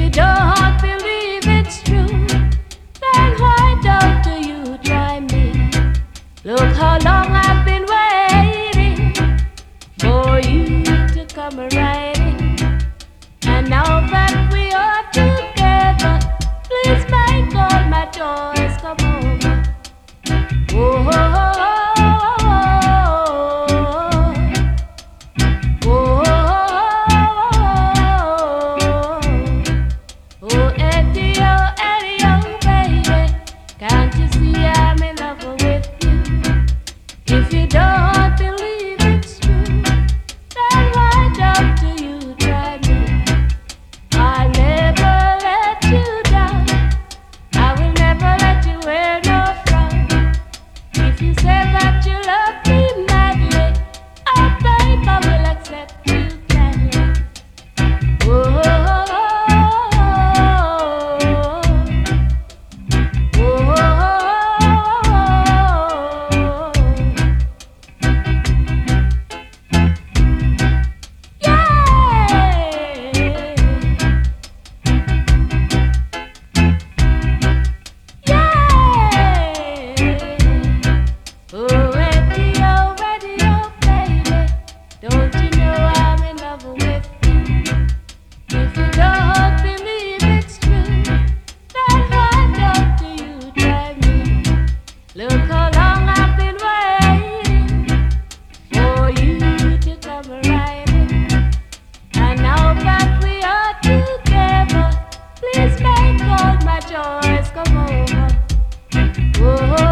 don't believe it's true, then why don't you try me? Look how long I've been waiting for you to come right in. And now that we are together, please make all my joys come over. Oh, oh, oh, oh, oh, oh, oh, Eddie, oh, baby, can't you see I'm in love with you? If you don't believe it's true, then why don't you try me? I'll never let you down. I will never let you wear no frown. If you say that you love me madly, I think I will accept you gladly. Oh, oh, oh, oh, yeah. Oh, radio, radio, baby, don't you know I'm in love with you? If you don't believe it's true, then why don't you try me? Look how long I've been waiting for you to come right in. And now that we are together, please make all my joys come over. Oh,